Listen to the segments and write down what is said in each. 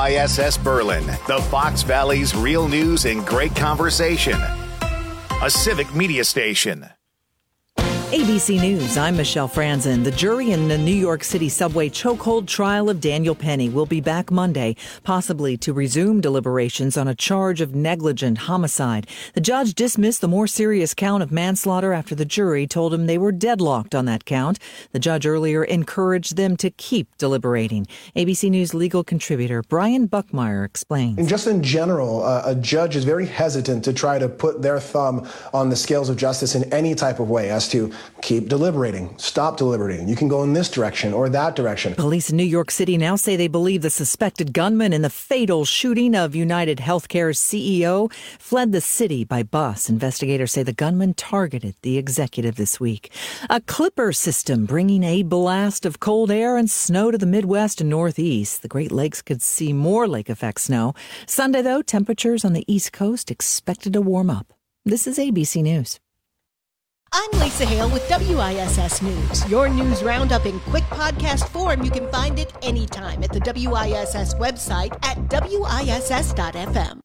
WISS Berlin, the Fox Valley's real news and great conversation. A civic media station. ABC News, I'm Michelle Franzen. The jury in the New York City subway chokehold trial of Daniel Penny will be back Monday, possibly to resume deliberations on a charge of negligent homicide. The judge dismissed the more serious count of manslaughter after the jury told him they were deadlocked on that count. The judge earlier encouraged them to keep deliberating. ABC News legal contributor Brian Buckmeyer explains. And just in general, a judge is very hesitant to try to put their thumb on the scales of justice in any type of way as to keep deliberating, stop deliberating. You can go in this direction or that direction. Police in New York City now say they believe the suspected gunman in the fatal shooting of United Healthcare's CEO fled the city by bus. Investigators say the gunman targeted the executive this week. A Clipper system bringing a blast of cold air and snow to the Midwest and Northeast. The Great Lakes could see more lake effect snow. Sunday, though, temperatures on the East Coast expected to warm up. This is ABC News. I'm Lisa Hale with WISS News. Your news roundup in quick podcast form. You can find it anytime at the WISS website at WISS.FM.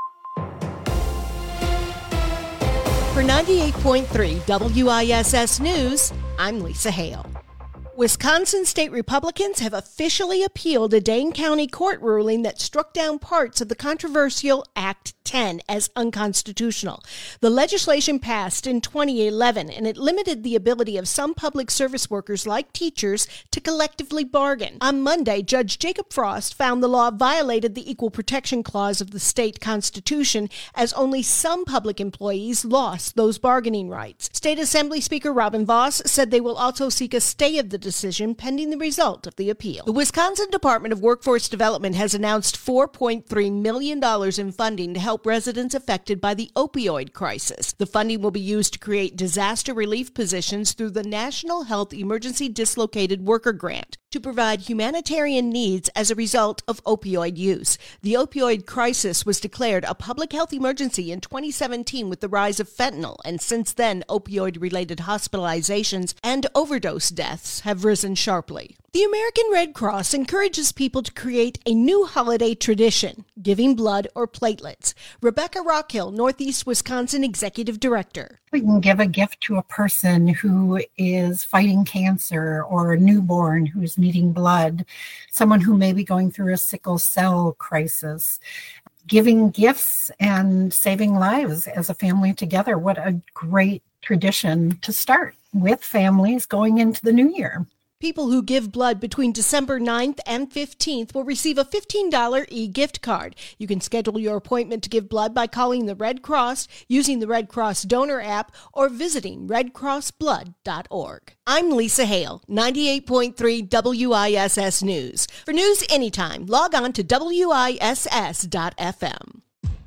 For 98.3 WISS News, I'm Lisa Hale. Wisconsin state Republicans have officially appealed a Dane County court ruling that struck down parts of the controversial Act 10 as unconstitutional. The legislation passed in 2011, and it limited the ability of some public service workers like teachers to collectively bargain. On Monday, Judge Jacob Frost found the law violated the Equal Protection Clause of the state constitution, as only some public employees lost those bargaining rights. State Assembly Speaker Robin Vos said they will also seek a stay of the decision pending the result of the appeal. The Wisconsin Department of Workforce Development has announced $4.3 million in funding to help residents affected by the opioid crisis. The funding will be used to create disaster relief positions through the National Health Emergency Dislocated Worker Grant to provide humanitarian needs as a result of opioid use. The opioid crisis was declared a public health emergency in 2017 with the rise of fentanyl, and since then, opioid-related hospitalizations and overdose deaths have risen sharply. The American Red Cross encourages people to create a new holiday tradition, giving blood or platelets. Rebecca Rockhill, Northeast Wisconsin Executive Director. We can give a gift to a person who is fighting cancer or a newborn who's needing blood, someone who may be going through a sickle cell crisis. Giving gifts and saving lives as a family together. What a great tradition to start with families going into the new year. People who give blood between December 9th and 15th will receive a $15 e-gift card. You can schedule your appointment to give blood by calling the Red Cross, using the Red Cross donor app, or visiting redcrossblood.org. I'm Lisa Hale, 98.3 WISS News. For news anytime, log on to WISS.FM.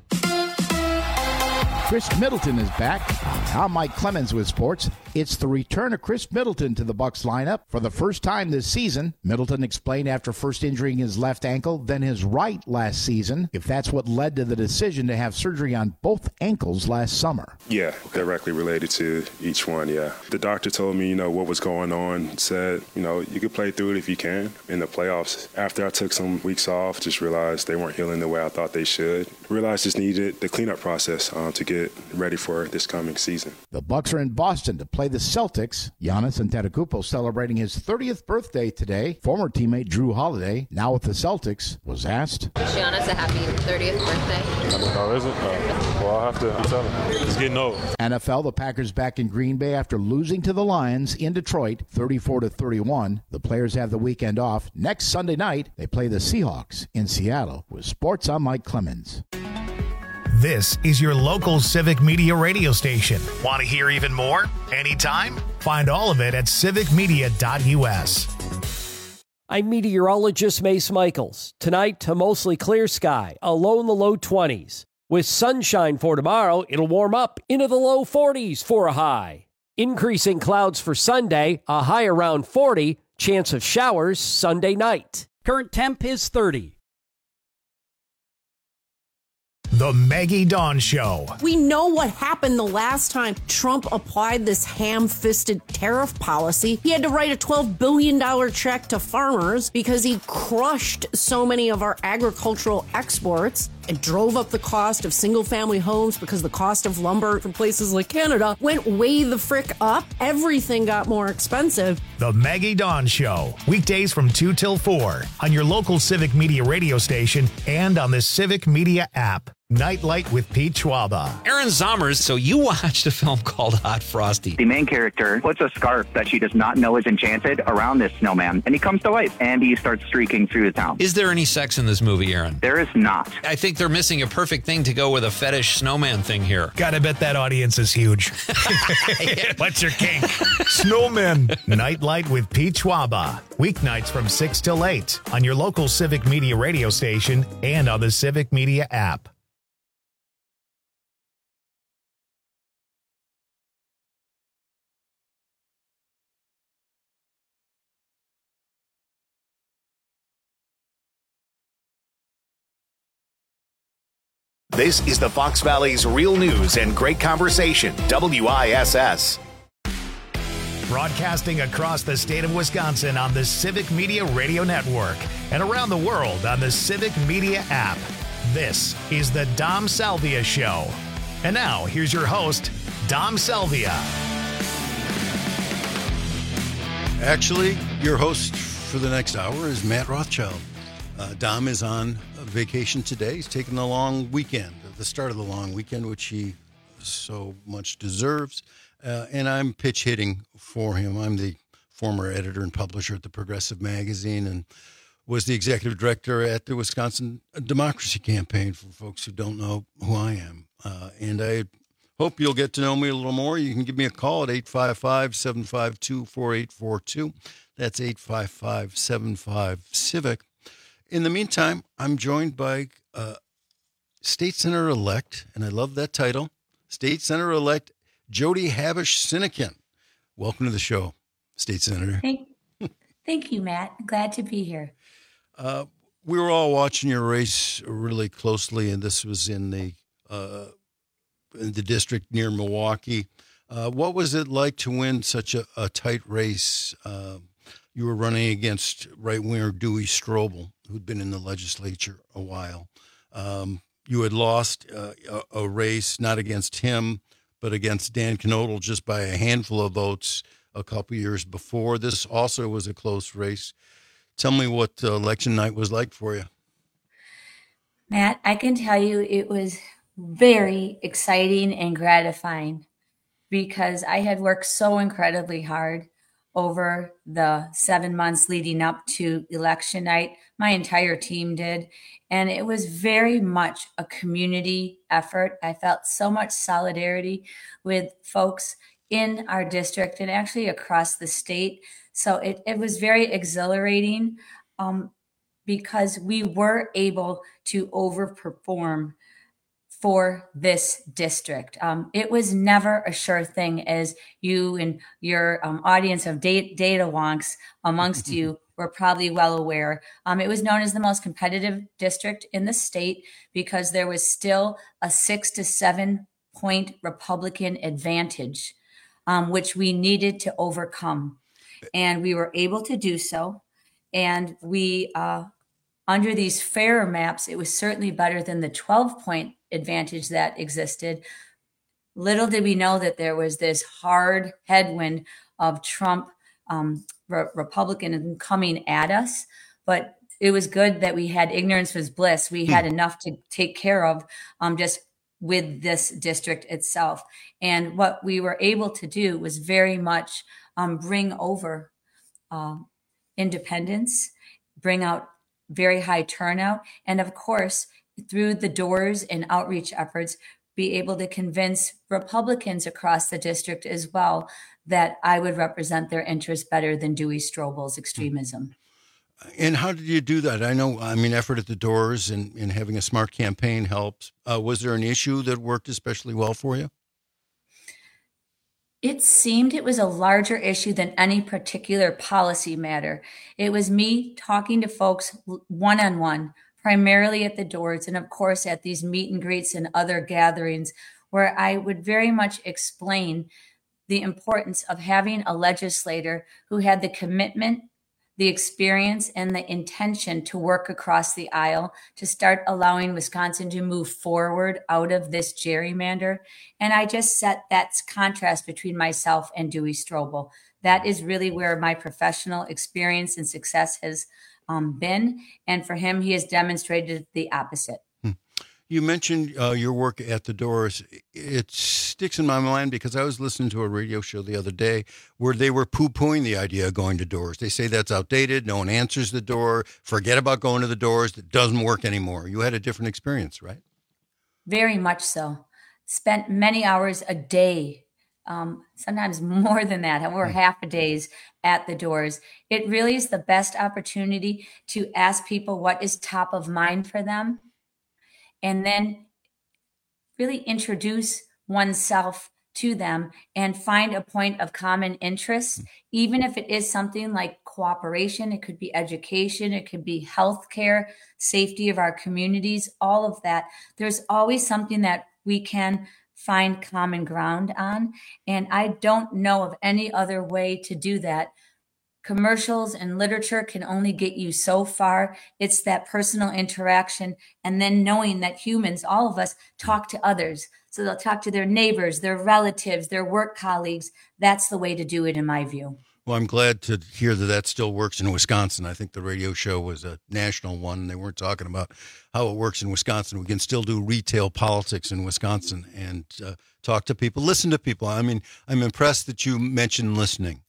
Chris Middleton is back. I'm Mike Clemens with sports. It's the return of Chris Middleton to the Bucs lineup for the first time this season. Middleton explained after first injuring his left ankle, then his right last season, if that's what led to the decision to have surgery on both ankles last summer. Yeah, directly related to each one, yeah. The doctor told me, what was going on, said, you could play through it if you can in the playoffs. After I took some weeks off, just realized they weren't healing the way I thought they should. Realized just needed the cleanup process to get ready for this coming season. The Bucs are in Boston to play the Celtics. Giannis Antetokounmpo celebrating his 30th birthday today. Former teammate Drew Holiday, now with the Celtics, was asked, "Wish Giannis a happy 30th birthday." Oh, is it? Well, I'll have to tell him. It's getting old. NFL, the Packers back in Green Bay after losing to the Lions in Detroit, 34-31. The players have the weekend off. Next Sunday night, they play the Seahawks in Seattle. With sports, I'm Mike Clemens. This is your local civic media radio station. Want to hear even more? Anytime? Find all of it at civicmedia.us. I'm meteorologist Mace Michaels. Tonight, a mostly clear sky, a low in the low 20s. With sunshine for tomorrow, it'll warm up into the low 40s for a high. Increasing clouds for Sunday, a high around 40, chance of showers Sunday night. Current temp is 30. The Maggie Dawn Show. We know what happened the last time Trump applied this ham-fisted tariff policy. He had to write a $12 billion check to farmers because he crushed so many of our agricultural exports and drove up the cost of single-family homes because the cost of lumber from places like Canada went way the frick up. Everything got more expensive. The Maggie Dawn Show. Weekdays from 2 till 4 on your local Civic Media radio station and on the Civic Media app. Nightlight with Pete Schwaba. Aaron Zommers, so you watched a film called Hot Frosty. The main character puts a scarf that she does not know is enchanted around this snowman, and he comes to life, and he starts streaking through the town. Is there any sex in this movie, Aaron? There is not. I think they're missing a perfect thing to go with a fetish snowman thing here. Gotta bet that audience is huge. What's your kink? Snowmen. Nightlight with Pete Schwaba. Weeknights from 6 till 8 on your local Civic Media radio station and on the Civic Media app. This is the Fox Valley's Real News and Great Conversation, WISS. Broadcasting across the state of Wisconsin on the Civic Media Radio Network and around the world on the Civic Media app. This is the Dom Salvia Show. And now, here's your host, Dom Salvia. Actually, your host for the next hour is Matt Rothschild. Dom is on vacation today. He's taking a long weekend, the start of the long weekend, which he so much deserves. And I'm pitch hitting for him. I'm the former editor and publisher at the Progressive Magazine and was the executive director at the Wisconsin Democracy Campaign, for folks who don't know who I am. And I hope you'll get to know me a little more. You can give me a call at 855-752-4842. That's 855-75-CIVIC. In the meantime, I'm joined by State Senator-elect, and I love that title, State Senator-elect Jody Habush-Sinykin. Welcome to the show, State Senator. Thank you, Matt. Glad to be here. We were all watching your race really closely, and this was in the district near Milwaukee. What was it like to win such a tight race? You were running against right-winger Dewey Strobel, who'd been in the legislature a while. You had lost a race, not against him, but against Dan Knodel just by a handful of votes a couple years before. This also was a close race. Tell me what election night was like for you. Matt, I can tell you it was very exciting and gratifying because I had worked so incredibly hard over the 7 months leading up to election night. My entire team did. And it was very much a community effort. I felt so much solidarity with folks in our district and actually across the state. So it was very exhilarating because we were able to overperform for this district. It was never a sure thing, as you and your audience of data wonks amongst you were probably well aware. It was known as the most competitive district in the state because there was still a 6 to 7 point Republican advantage, which we needed to overcome. And we were able to do so. And we, under these fairer maps, it was certainly better than the 12-point advantage that existed. Little did we know that there was this hard headwind of Trump Republican coming at us, but it was good that we had ignorance was bliss. We had enough to take care of just with this district itself. And what we were able to do was very much bring over independence, bring out very high turnout, and of course, through the doors and outreach efforts, be able to convince Republicans across the district as well that I would represent their interests better than Dewey Strobel's extremism. And how did you do that? I know, effort at the doors and having a smart campaign helps. Was there an issue that worked especially well for you? It seemed it was a larger issue than any particular policy matter. It was me talking to folks one-on-one primarily at the doors, and of course at these meet and greets and other gatherings, where I would very much explain the importance of having a legislator who had the commitment, the experience, and the intention to work across the aisle to start allowing Wisconsin to move forward out of this gerrymander. And I just set that contrast between myself and Dewey Strobel. That is really where my professional experience and success has been. And for him, he has demonstrated the opposite. You mentioned your work at the doors. It sticks in my mind because I was listening to a radio show the other day where they were poo-pooing the idea of going to doors. They say that's outdated. No one answers the door. Forget about going to the doors. It doesn't work anymore. You had a different experience, right? Very much so. Spent many hours a day, sometimes more than that, over half a days at the doors. It really is the best opportunity to ask people what is top of mind for them, and then really introduce oneself to them and find a point of common interest, even if it is something like cooperation. It could be education, it could be healthcare, safety of our communities, all of that. There's always something that we can find common ground on. And I don't know of any other way to do that. Commercials and literature can only get you so far. It's that personal interaction, and then knowing that humans, all of us, talk to others. So they'll talk to their neighbors, their relatives, their work colleagues. That's the way to do it, in my view. Well, I'm glad to hear that that still works in Wisconsin. I think the radio show was a national one. They weren't talking about how it works in Wisconsin. We can still do retail politics in Wisconsin and talk to people, listen to people. I mean, I'm impressed that you mentioned listening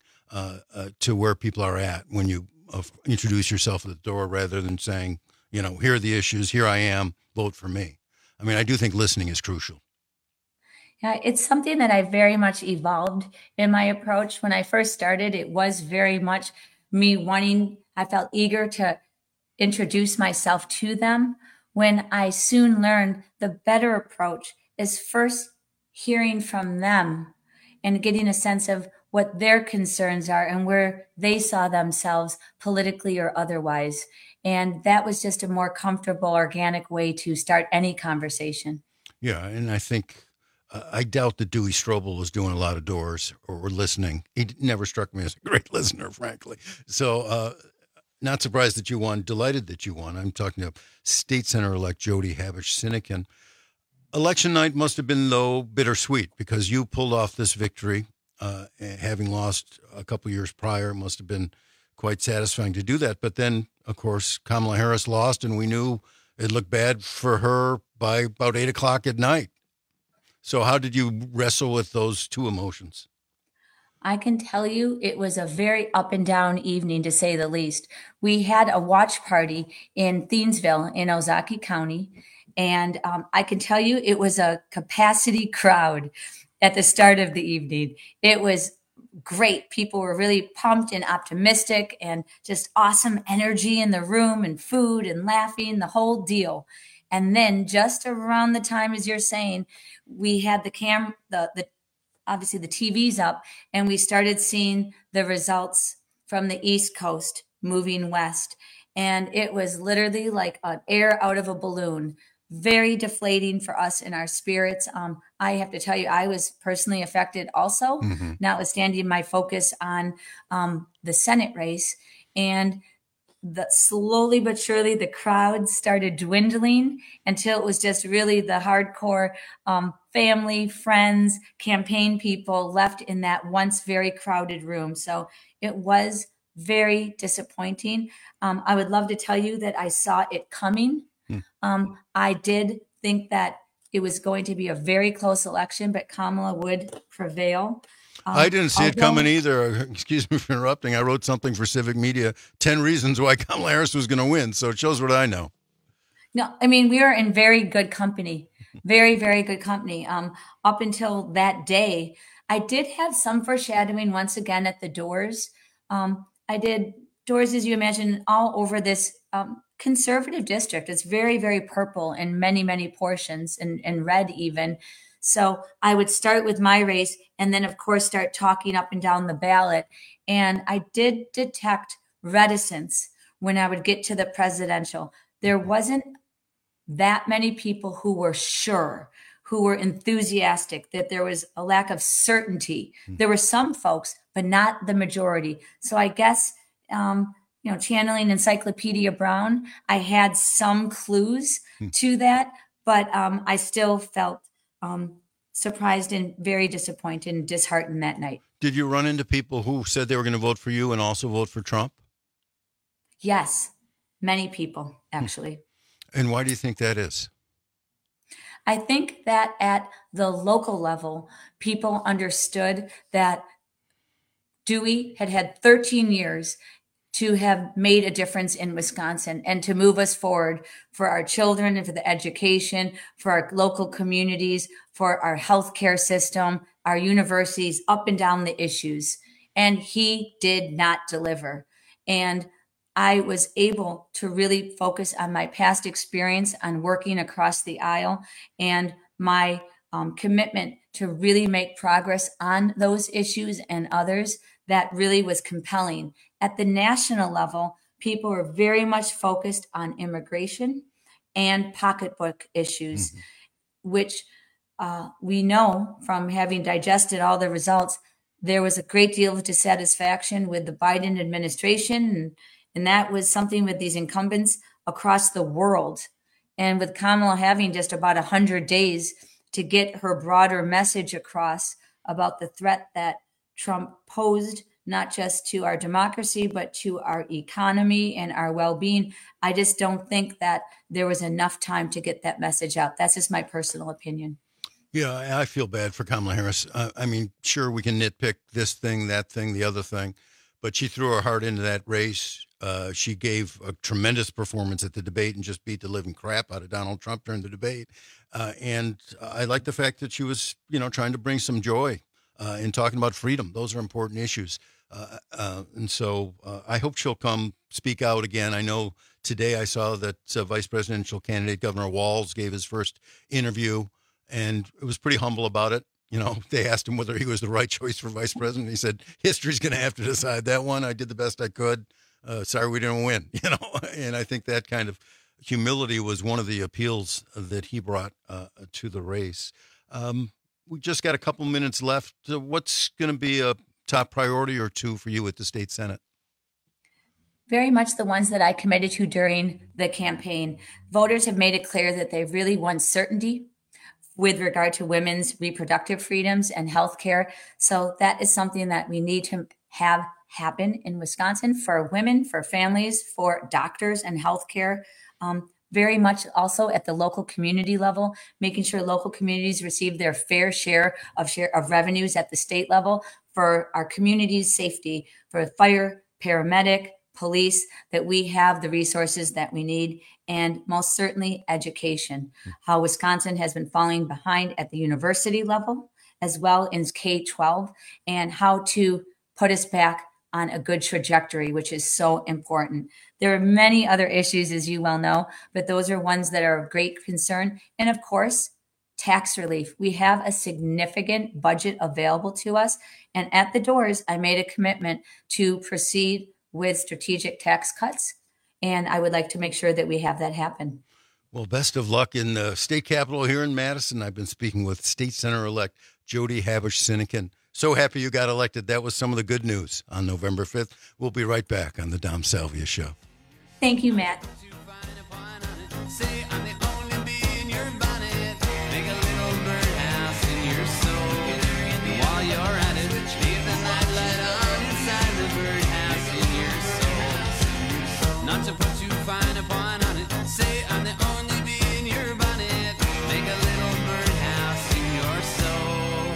to where people are at when you introduce yourself at the door, rather than saying, you know, here are the issues, here I am, vote for me. I mean, I do think listening is crucial. Yeah, it's something that I very much evolved in my approach. When I first started, it was very much me wanting, I felt eager to introduce myself to them. When I soon learned the better approach is first hearing from them and getting a sense of what their concerns are and where they saw themselves politically or otherwise. And that was just a more comfortable, organic way to start any conversation. Yeah, and I think, I doubt that Dewey Strobel was doing a lot of doors or listening. He never struck me as a great listener, frankly. So not surprised that you won, delighted that you won. I'm talking to State Senator-elect Jody Habush-Sinykin. Election night must have been, though, bittersweet because you pulled off this victory. Having lost a couple years prior, must have been quite satisfying to do that. But then, of course, Kamala Harris lost, and we knew it looked bad for her by about 8 o'clock at night. So how did you wrestle with those two emotions? I can tell you it was a very up and down evening, to say the least. We had a watch party in Thiensville in Ozaukee County, and I can tell you it was a capacity crowd at the start of the evening. It was great. People were really pumped and optimistic and just awesome energy in the room and food and laughing, the whole deal. And then just around the time, as you're saying, we had the obviously the TVs up, and we started seeing the results from the East Coast moving west. And it was literally like an air out of a balloon. Very deflating for us in our spirits. I have to tell you, I was personally affected also, notwithstanding my focus on the Senate race. And slowly but surely, the crowd started dwindling until it was just really the hardcore family, friends, campaign people left in that once very crowded room. So it was very disappointing. I would love to tell you that I saw it coming. I did think that it was going to be a very close election, but Kamala would prevail. I didn't see it coming either. Excuse me for interrupting. I wrote something for Civic Media, 10 reasons why Kamala Harris was going to win. So it shows what I know. No, I mean, we were in very good company, very, very good company. Up until that day, I did have some foreshadowing once again at the doors. I did doors, as you imagine, all over this conservative district. It's very, very purple in many, many portions and red even. So I would start with my race and then, of course, start talking up and down the ballot. And I did detect reticence when I would get to the presidential. there wasn't that many people who were sure, who were enthusiastic, that there was a lack of certainty. There were some folks, but not the majority. So I guess, channeling Encyclopedia Brown, I had some clues to that, but I still felt surprised and very disappointed and disheartened that night. Did you run into people who said they were going to vote for you and also vote for Trump? Yes, many people, actually. And why do you think that is? I think that at the local level, people understood that Dewey had 13 years to have made a difference in Wisconsin and to move us forward for our children and for the education, for our local communities, for our healthcare system, our universities, up and down the issues. And he did not deliver. And I was able to really focus on my past experience on working across the aisle and my commitment to really make progress on those issues and others that really was compelling. At the national level, people were very much focused on immigration and pocketbook issues, which we know from having digested all the results, there was a great deal of dissatisfaction with the Biden administration. And that was something with these incumbents across the world. And with Kamala having just about 100 days to get her broader message across about the threat that Trump posed, not just to our democracy, but to our economy and our well-being, I just don't think that there was enough time to get that message out. That's just my personal opinion. Yeah, I feel bad for Kamala Harris. I mean, sure, we can nitpick this thing, that thing, the other thing, but she threw her heart into that race. She gave a tremendous performance at the debate and just beat the living crap out of Donald Trump during the debate. And I like the fact that she was, trying to bring some joy in talking about freedom. Those are important issues. And so I hope she'll come speak out again. I know today I saw that vice presidential candidate Governor Walz gave his first interview, and it was pretty humble about it. They asked him whether he was the right choice for vice president. He said, history's going to have to decide that one. I did the best I could. Sorry, we didn't win, and I think that kind of humility was one of the appeals that he brought to the race. We just got a couple minutes left. What's going to be a top priority or two for you at the state Senate? Very much the ones that I committed to during the campaign. Voters have made it clear that they really want certainty with regard to women's reproductive freedoms and health care. So that is something that we need to have happen in Wisconsin for women, for families, for doctors and healthcare. Very much also at the local community level, making sure local communities receive their fair share of revenues at the state level for our community's safety, for fire, paramedic, police, that we have the resources that we need, and most certainly education. How Wisconsin has been falling behind at the university level, as well as K-12, and how to put us back on a good trajectory, which is so important. There are many other issues, as you well know, but those are ones that are of great concern. And of course, tax relief. We have a significant budget available to us. And at the doors, I made a commitment to proceed with strategic tax cuts. And I would like to make sure that we have that happen. Well, best of luck in the state capitol here in Madison. I've been speaking with State Senator-elect Jody Habush-Sinykin. So happy you got elected. That was some of the good news on November 5th. We'll be right back on the Dom Salvia Show. Thank you, Matt. Not to put too fine a point on it. Say I'm the only bee in your bonnet. Make a little birdhouse in your soul.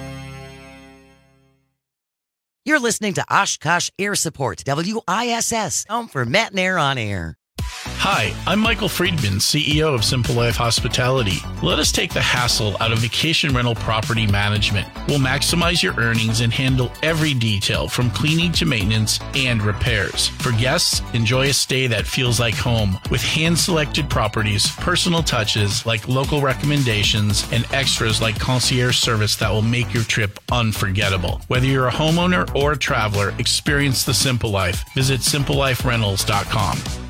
You're listening to Oshkosh Air Support, WISS, home for Matt and Air on Air. Hi, I'm Michael Friedman, CEO of Simple Life Hospitality. Let us take the hassle out of vacation rental property management. We'll maximize your earnings and handle every detail from cleaning to maintenance and repairs. For guests, enjoy a stay that feels like home with hand-selected properties, personal touches like local recommendations, and extras like concierge service that will make your trip unforgettable. Whether you're a homeowner or a traveler, experience the Simple Life. Visit simpleliferentals.com.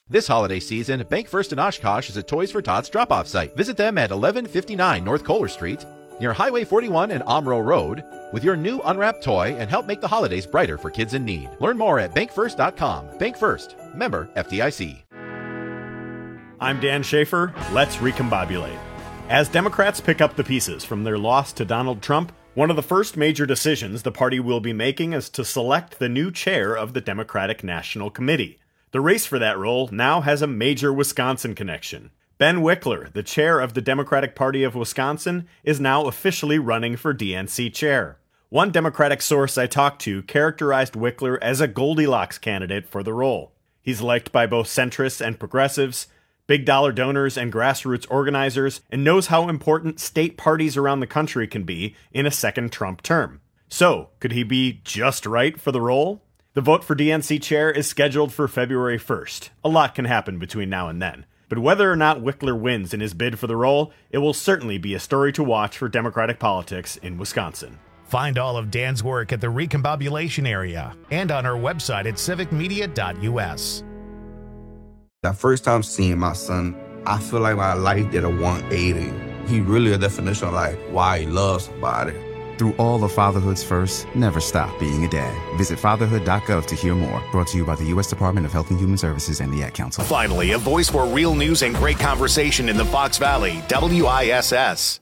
This holiday season, Bank First in Oshkosh is a Toys for Tots drop-off site. Visit them at 1159 North Kohler Street, near Highway 41 and Omro Road, with your new unwrapped toy and help make the holidays brighter for kids in need. Learn more at bankfirst.com. Bank First, member FDIC. I'm Dan Schaefer. Let's recombobulate. As Democrats pick up the pieces from their loss to Donald Trump, one of the first major decisions the party will be making is to select the new chair of the Democratic National Committee. The race for that role now has a major Wisconsin connection. Ben Wickler, the chair of the Democratic Party of Wisconsin, is now officially running for DNC chair. One Democratic source I talked to characterized Wickler as a Goldilocks candidate for the role. He's liked by both centrists and progressives, big dollar donors and grassroots organizers, and knows how important state parties around the country can be in a second Trump term. So, could he be just right for the role? The vote for DNC chair is scheduled for February 1st. A lot can happen between now and then. But whether or not Wickler wins in his bid for the role, it will certainly be a story to watch for Democratic politics in Wisconsin. Find all of Dan's work at the Recombobulation Area and on our website at civicmedia.us. That first time seeing my son, I feel like my life did a 180. He really a definition of like why he loves somebody. Through all of fatherhood's first, never stop being a dad. Visit fatherhood.gov to hear more. Brought to you by the U.S. Department of Health and Human Services and the Ad Council. Finally, a voice for real news and great conversation in the Fox Valley, WISS.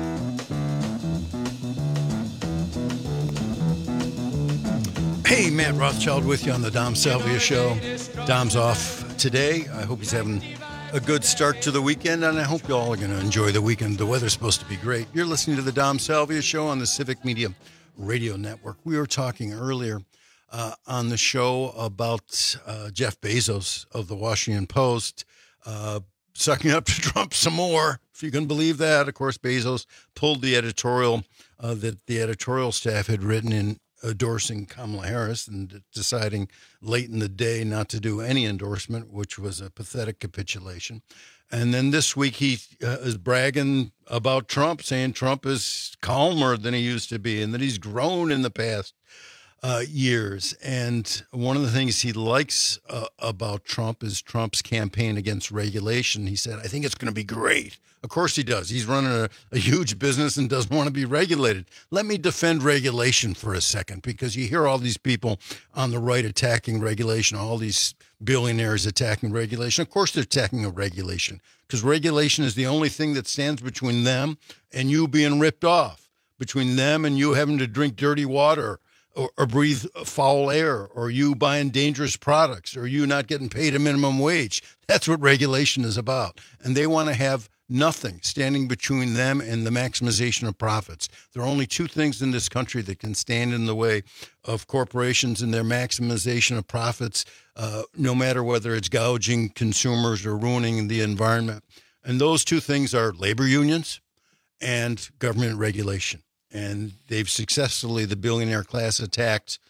Hey, Matt Rothschild with you on the Dom Salvia Show. Dom's off today. I hope he's having a good start to the weekend, and I hope you all are going to enjoy the weekend. The weather's supposed to be great. You're listening to the Dom Salvia Show on the Civic Media Radio Network. We were talking earlier on the show about Jeff Bezos of the Washington Post sucking up to Trump some more, if you can believe that. Of course, Bezos pulled the editorial that the editorial staff had written in endorsing Kamala Harris and deciding late in the day not to do any endorsement, which was a pathetic capitulation. And then this week he is bragging about Trump, saying Trump is calmer than he used to be and that he's grown in the past years. And one of the things he likes about Trump is Trump's campaign against regulation. He said, I think it's going to be great. Of course he does. He's running a huge business and doesn't want to be regulated. Let me defend regulation for a second, because you hear all these people on the right attacking regulation, all these billionaires attacking regulation. Of course they're attacking a regulation, because regulation is the only thing that stands between them and you being ripped off, between them and you having to drink dirty water or breathe foul air, or you buying dangerous products, or you not getting paid a minimum wage. That's what regulation is about. And they want to have nothing standing between them and the maximization of profits. There are only two things in this country that can stand in the way of corporations and their maximization of profits, no matter whether it's gouging consumers or ruining the environment. And those two things are labor unions and government regulation. And they've successfully, the billionaire class, attacked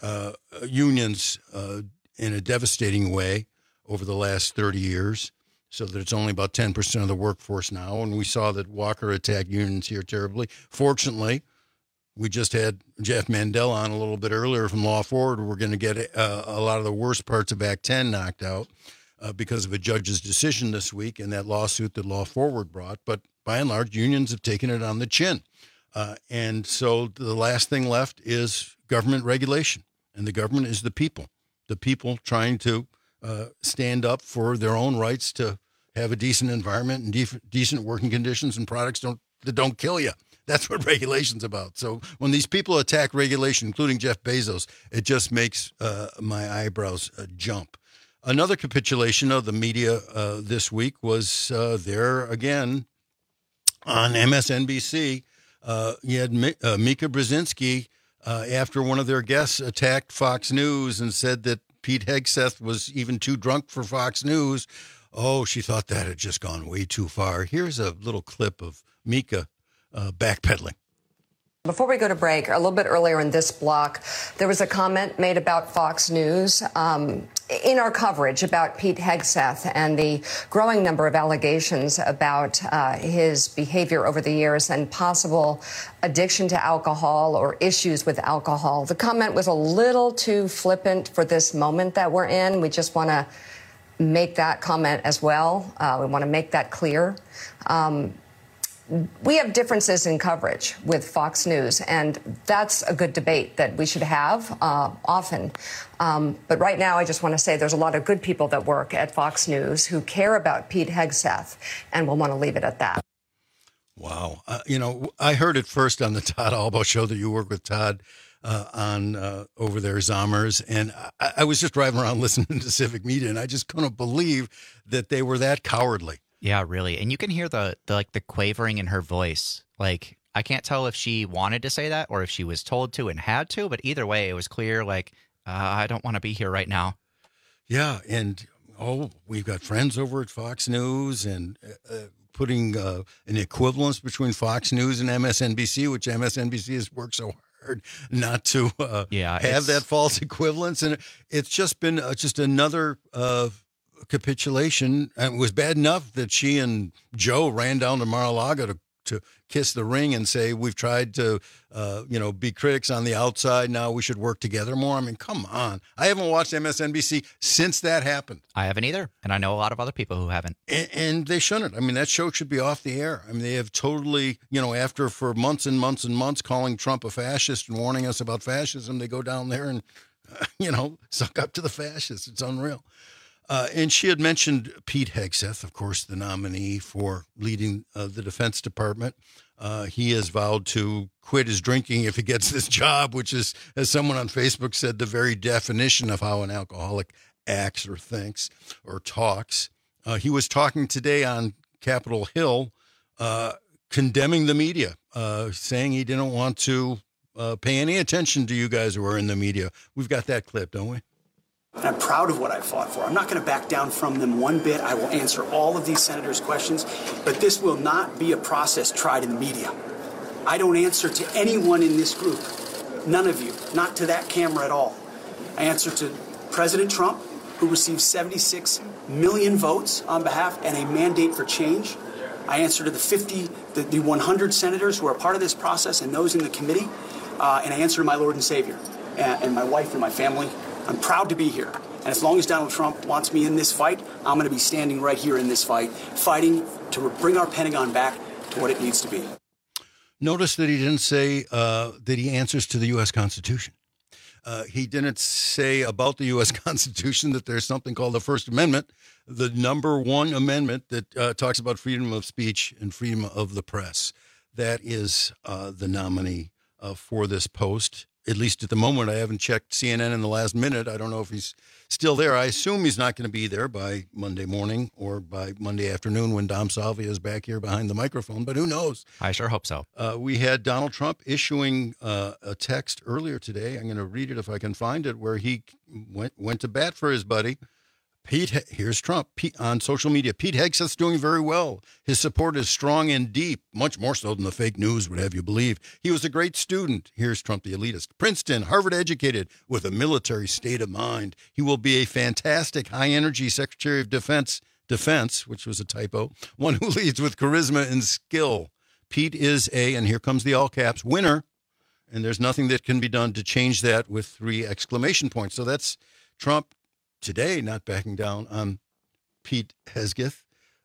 unions in a devastating way over the last 30 years. So that it's only about 10% of the workforce now. And we saw that Walker attacked unions here terribly. Fortunately, we just had Jeff Mandel on a little bit earlier from Law Forward. We're going to get a lot of the worst parts of Act 10 knocked out because of a judge's decision this week and that lawsuit that Law Forward brought. But by and large, unions have taken it on the chin. And so the last thing left is government regulation. And the government is the people trying to stand up for their own rights to have a decent environment and decent working conditions and products that don't kill you. That's what regulation's about. So when these people attack regulation, including Jeff Bezos, it just makes my eyebrows jump. Another capitulation of the media this week was there again on MSNBC. You had Mika Brzezinski after one of their guests attacked Fox News and said that Pete Hegseth was even too drunk for Fox News. Oh, she thought that had just gone way too far. Here's a little clip of Mika backpedaling. Before we go to break, a little bit earlier in this block, there was a comment made about Fox News in our coverage about Pete Hegseth and the growing number of allegations about his behavior over the years and possible addiction to alcohol or issues with alcohol. The comment was a little too flippant for this moment that we're in. We just want to make that comment as well. We want to make that clear. We have differences in coverage with Fox News, and that's a good debate that we should have often. But right now, I just want to say there's a lot of good people that work at Fox News who care about Pete Hegseth, and we'll want to leave it at that. Wow. I heard it first on the Todd Albaugh show that you work with Todd on over there, Zommers, and I was just driving around listening to Civic Media, and I just couldn't believe that they were that cowardly. Yeah, really. And you can hear the quavering in her voice. Like, I can't tell if she wanted to say that or if she was told to and had to, but either way, it was clear, like, I don't want to be here right now. Yeah, and, we've got friends over at Fox News and putting an equivalence between Fox News and MSNBC, which MSNBC has worked so hard not to have that false equivalence. And it's just been just another capitulation. And it was bad enough that she and Joe ran down to Mar-a-Lago to kiss the ring and say, we've tried to, be critics on the outside. Now we should work together more. I mean, come on. I haven't watched MSNBC since that happened. I haven't either. And I know a lot of other people who haven't. And they shouldn't. I mean, that show should be off the air. I mean, they have totally, after for months and months and months calling Trump a fascist and warning us about fascism, they go down there and, suck up to the fascists. It's unreal. And she had mentioned Pete Hegseth, of course, the nominee for leading the Defense Department. He has vowed to quit his drinking if he gets this job, which is, as someone on Facebook said, the very definition of how an alcoholic acts or thinks or talks. He was talking today on Capitol Hill, condemning the media, saying he didn't want to pay any attention to you guys who are in the media. We've got that clip, don't we? And I'm proud of what I fought for. I'm not going to back down from them one bit. I will answer all of these senators' questions, but this will not be a process tried in the media. I don't answer to anyone in this group, none of you, not to that camera at all. I answer to President Trump, who received 76 million votes on behalf and a mandate for change. I answer to the 100 senators who are part of this process and those in the committee, and I answer to my Lord and Savior and my wife and my family. I'm proud to be here. And as long as Donald Trump wants me in this fight, I'm going to be standing right here in this fight, fighting to bring our Pentagon back to what it needs to be. Notice that he didn't say that he answers to the U.S. Constitution. He didn't say about the U.S. Constitution that there's something called the First Amendment, the number one amendment that talks about freedom of speech and freedom of the press. That is the nominee for this post. At least at the moment, I haven't checked CNN in the last minute. I don't know if he's still there. I assume he's not going to be there by Monday morning or by Monday afternoon when Dom Salvia is back here behind the microphone, but who knows? I sure hope so. We had Donald Trump issuing a text earlier today. I'm going to read it if I can find it, where he went to bat for his buddy. Here's Trump on social media. Pete Hegseth's doing very well. His support is strong and deep, much more so than the fake news would have you believe. He was a great student. Here's Trump, the elitist. Princeton, Harvard educated with a military state of mind. He will be a fantastic high-energy Secretary of Defense, which was a typo, one who leads with charisma and skill. Pete is and here comes the all caps, winner, and there's nothing that can be done to change that with 3 exclamation points. So that's Trump today, not backing down on Pete Hegseth,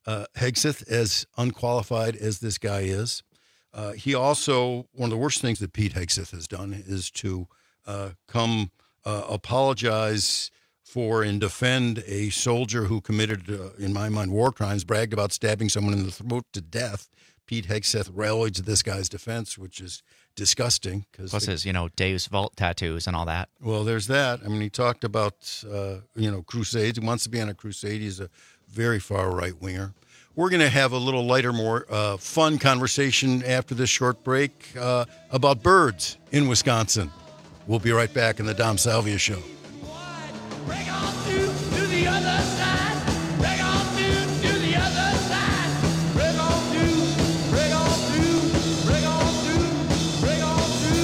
as unqualified as this guy is. He also, one of the worst things that Pete Hegseth has done is to come apologize for and defend a soldier who committed, in my mind, war crimes, bragged about stabbing someone in the throat to death. Pete Hegseth rallied to this guy's defense, which is disgusting. Plus his, Deus Vult tattoos and all that. Well, there's that. I mean, he talked about, crusades. He wants to be on a crusade. He's a very far right winger. We're going to have a little lighter, more fun conversation after this short break about birds in Wisconsin. We'll be right back in the Dom Salvia Show. Break on through to the other side. Break on through to the other side. Break on through, break on through, break on through, break on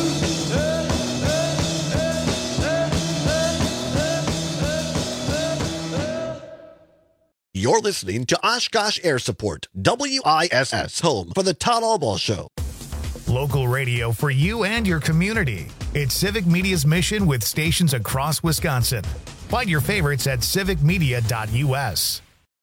through. You're listening to Oshkosh Air Support, WISS, home for the Todd Albaugh Show. Local radio for you and your community. It's Civic Media's mission with stations across Wisconsin. Find your favorites at civicmedia.us.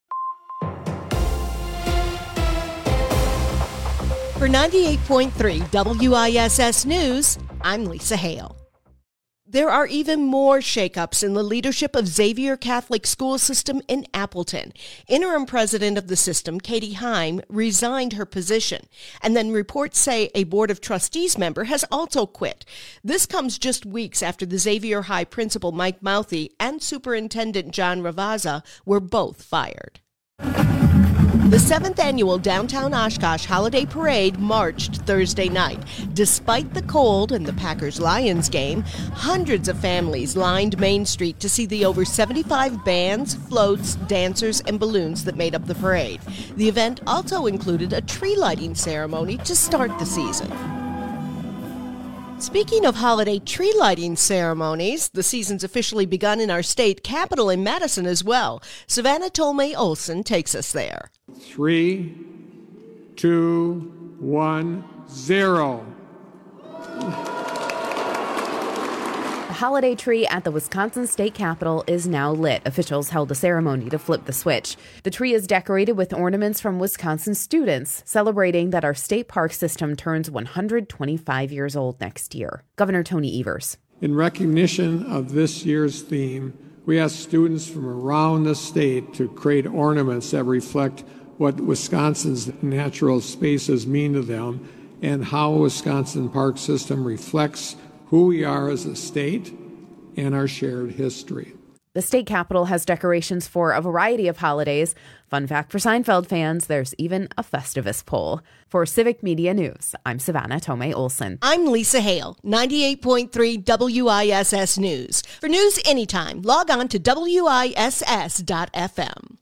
For 98.3 WISS News, I'm Lisa Hale. There are even more shakeups in the leadership of Xavier Catholic School System in Appleton. Interim president of the system, Katie Heim, resigned her position. And then reports say a Board of Trustees member has also quit. This comes just weeks after the Xavier High principal, Mike Mouthey, and Superintendent John Ravazza were both fired. The 7th annual Downtown Oshkosh Holiday Parade marched Thursday night. Despite the cold and the Packers-Lions game, hundreds of families lined Main Street to see the over 75 bands, floats, dancers, and balloons that made up the parade. The event also included a tree lighting ceremony to start the season. Speaking of holiday tree lighting ceremonies, the season's officially begun in our state capital in Madison as well. Savannah Tolmay Olson takes us there. 3, 2, 1, 0. The holiday tree at the Wisconsin State Capitol is now lit. Officials held a ceremony to flip the switch. The tree is decorated with ornaments from Wisconsin students, celebrating that our state park system turns 125 years old next year. Governor Tony Evers. In recognition of this year's theme, we asked students from around the state to create ornaments that reflect what Wisconsin's natural spaces mean to them and how Wisconsin park system reflects who we are as a state and our shared history. The state capitol has decorations for a variety of holidays. Fun fact for Seinfeld fans, there's even a Festivus pole. For Civic Media News, I'm Savannah Tolmay Olson. I'm Lisa Hale, 98.3 WISS News. For news anytime, log on to WISS.FM.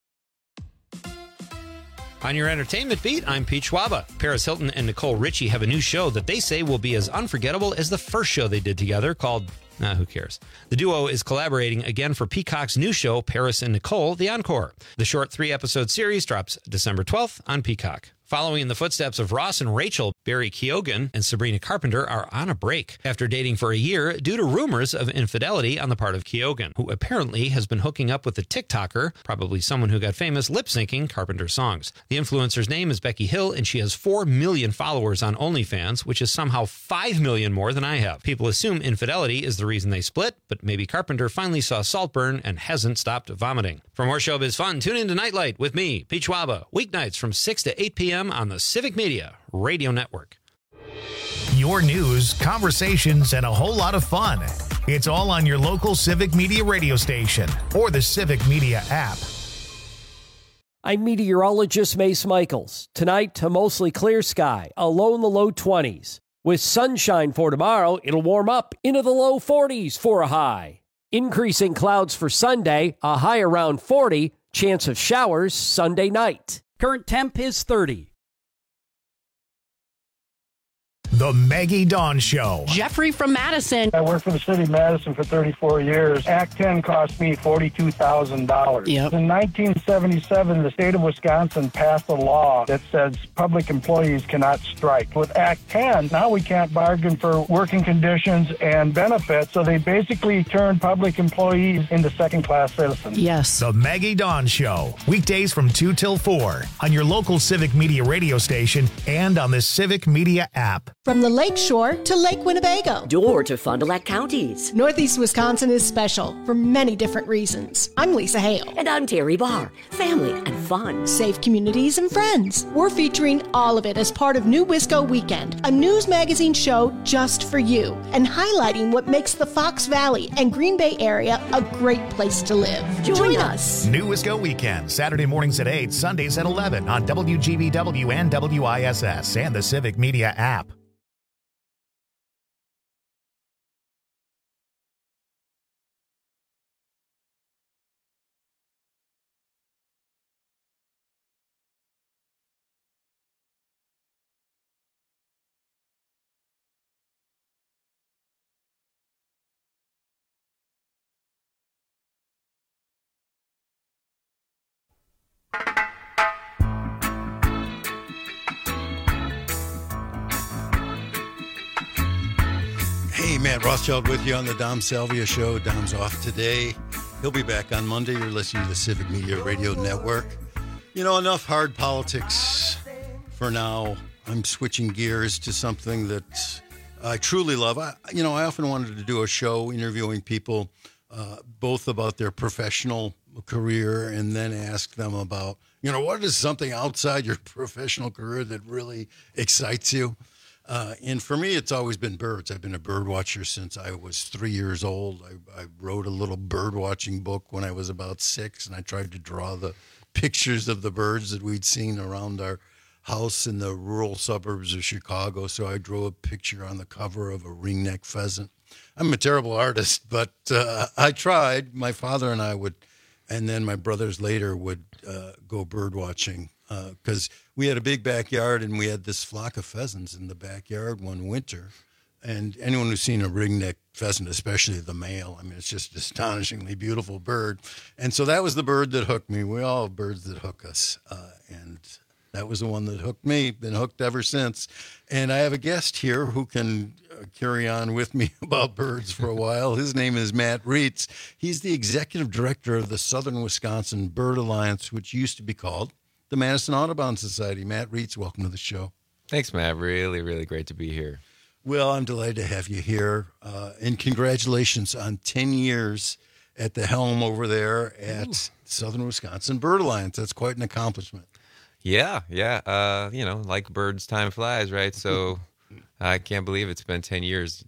On your entertainment beat, I'm Pete Schwaba. Paris Hilton and Nicole Richie have a new show that they say will be as unforgettable as the first show they did together called... who cares? The duo is collaborating again for Peacock's new show, Paris and Nicole, The Encore. The short 3-episode series drops December 12th on Peacock. Following in the footsteps of Ross and Rachel, Barry Keoghan and Sabrina Carpenter are on a break after dating for a year due to rumors of infidelity on the part of Keoghan, who apparently has been hooking up with a TikToker, probably someone who got famous lip-syncing Carpenter's songs. The influencer's name is Becky Hill, and she has 4 million followers on OnlyFans, which is somehow 5 million more than I have. People assume infidelity is the reason they split, but maybe Carpenter finally saw Saltburn and hasn't stopped vomiting. For more showbiz fun, tune in to Nightlight with me, Pete Schwaba, weeknights from 6 to 8 p.m. on the Civic Media Radio Network. Your news, conversations, and a whole lot of fun. It's all on your local Civic Media radio station or the Civic Media app. I'm meteorologist Mace Michaels. Tonight, a mostly clear sky, a low in the low 20s. With sunshine for tomorrow, it'll warm up into the low 40s for a high. Increasing clouds for Sunday, a high around 40, chance of showers Sunday night. Current temp is 30. The Maggie Dawn Show. Jeffrey from Madison. I worked for the city of Madison for 34 years. Act 10 cost me $42,000. Yep. In 1977, the state of Wisconsin passed a law that says public employees cannot strike. With Act 10, now we can't bargain for working conditions and benefits, so they basically turned public employees into second-class citizens. Yes. The Maggie Dawn Show. Weekdays from 2 till 4 on your local Civic Media radio station and on the Civic Media app. From the Lake Shore to Lake Winnebago. Door to Fond du Lac counties. Northeast Wisconsin is special for many different reasons. I'm Lisa Hale. And I'm Terry Barr. Family and fun. Safe communities and friends. We're featuring all of it as part of New Wisco Weekend, a news magazine show just for you, and highlighting what makes the Fox Valley and Green Bay area a great place to live. Join us. New Wisco Weekend, Saturday mornings at 8, Sundays at 11 on WGBW and WISS and the Civic Media app. Hey, Matt Rothschild with you on the Dom Salvia Show. Dom's off today. He'll be back on Monday. You're listening to the Civic Media Radio Network. You know, enough hard politics for now. I'm switching gears to something that I truly love. I often wanted to do a show interviewing people both about their professional career and then ask them about, what is something outside your professional career that really excites you? And for me, it's always been birds. I've been a bird watcher since I was 3 years old. I wrote a little bird watching book when I was about 6, and I tried to draw the pictures of the birds that we'd seen around our house in the rural suburbs of Chicago. So I drew a picture on the cover of a ringneck pheasant. I'm a terrible artist, but I tried. My father and I would, and then my brothers later would go bird watching because we had a big backyard and we had this flock of pheasants in the backyard one winter. And anyone who's seen a ringneck pheasant, especially the male, I mean, it's just an astonishingly beautiful bird. And so that was the bird that hooked me. We all have birds that hook us. And that was the one that hooked me. Been hooked ever since. And I have a guest here who can carry on with me about birds for a while. His name is Matt Reitz. He's the executive director of the Southern Wisconsin Bird Alliance, which used to be called the Madison Audubon Society. Matt Reitz, welcome to the show. Thanks, Matt. Really, really great to be here. Well, I'm delighted to have you here. And congratulations on 10 years at the helm over there at Southern Wisconsin Bird Alliance. That's quite an accomplishment. Yeah. Like birds, time flies, right? So I can't believe it's been 10 years.